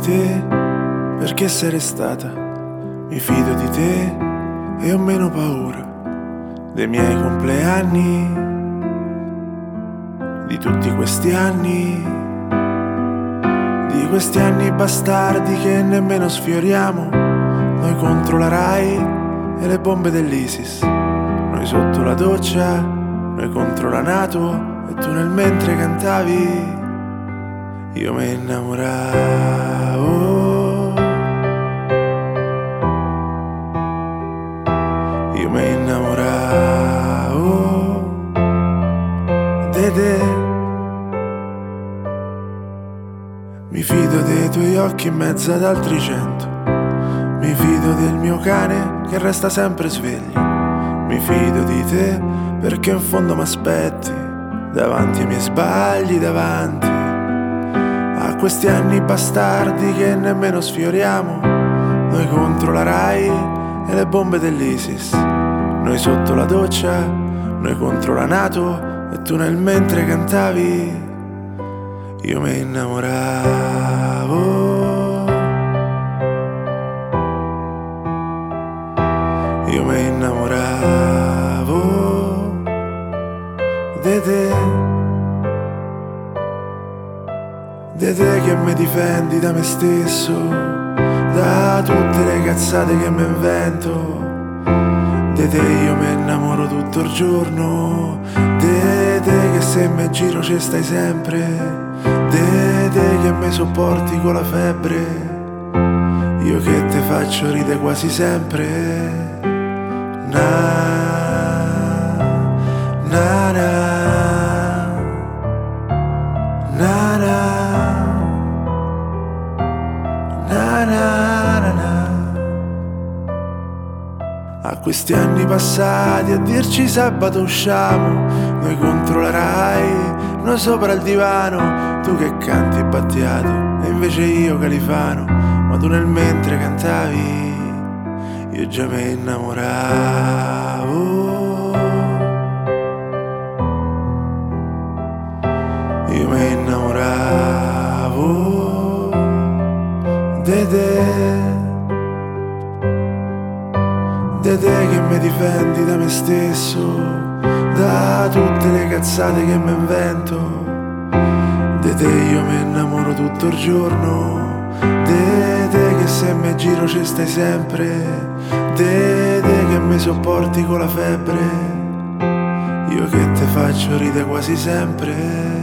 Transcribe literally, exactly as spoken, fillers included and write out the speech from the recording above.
te perché sei restata, mi fido di te e ho meno paura dei miei compleanni, di tutti questi anni, di questi anni bastardi che nemmeno sfioriamo, noi contro la Rai e le bombe dell'ISIS, noi sotto la doccia, noi contro la NATO e tu nel mentre cantavi io mi innamoravo. Io mi innamoravo di te. Mi fido dei tuoi occhi in mezzo ad altri cento. Mi fido del mio cane che resta sempre sveglio. Mi fido di te perché in fondo m'aspetti davanti ai miei sbagli, davanti a questi anni bastardi che nemmeno sfioriamo, noi contro la Rai e le bombe dell'ISIS, noi sotto la doccia, noi contro la NATO e tu nel mentre cantavi io mi innamoravo. Io mi innamoravo di te, di te che mi difendi da me stesso, da tutte le cazzate che mi invento. De te io mi innamoro tutto il giorno, de te che se mi giro ci stai sempre, de te che mi sopporti con la febbre, io che te faccio ride quasi sempre. Na, na, na, na, na, na, na, na. A questi anni passati a dirci sabato usciamo, noi contro la Rai, noi sopra il divano, tu che canti Battiato e invece io Califano, ma tu nel mentre cantavi io già mi innamoravo. Io mi innamoravo di te, di te che mi difendi da me stesso, da tutte le cazzate che mi invento. Di te io mi innamoro tutto il giorno, di te che se mi giro ci stai sempre, di te che mi sopporti con la febbre, io che te faccio ride quasi sempre.